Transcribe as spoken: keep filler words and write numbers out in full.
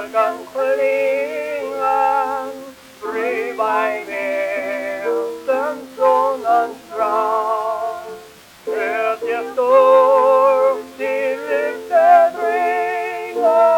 kan skällingan bredvid väsen sonans grav. Hört jag står till lyftet ringa